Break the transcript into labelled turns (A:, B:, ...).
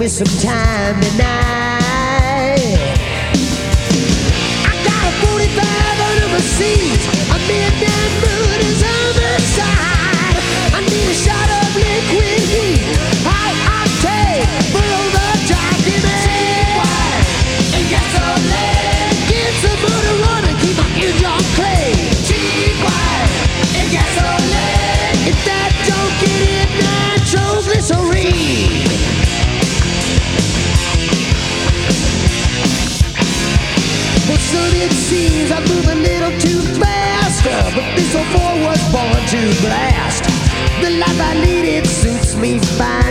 A: me some time tonight. I got a 45 under my seat. A midnight moon is on my side. I need a shot of liquid heat. High octane for overdrive. Give me and gasoline. Get some motor running, keep my engine clean. Cheap wine and gasoline. If that don't get it, nitroglycerine. Well, son, it seems I move a little too fast, but this old boy was born to blast. The life I lead, it suits me fine.